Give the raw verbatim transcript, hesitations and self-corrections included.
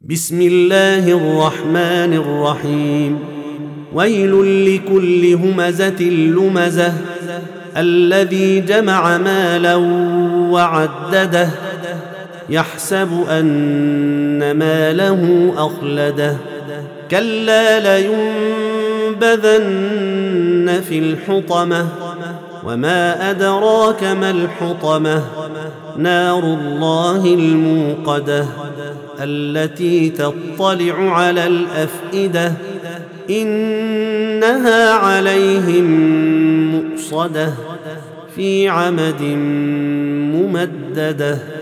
بسم الله الرحمن الرحيم. ويل لكل همزة لمزة الذي جمع مالا وعدده يحسب أن ماله أخلده كلا لينبذن في الحطمة وما أدراك ما الحطمة نار الله الموقدة التي تطلع على الأفئدة إنها عليهم مؤصدة في عمد ممددة.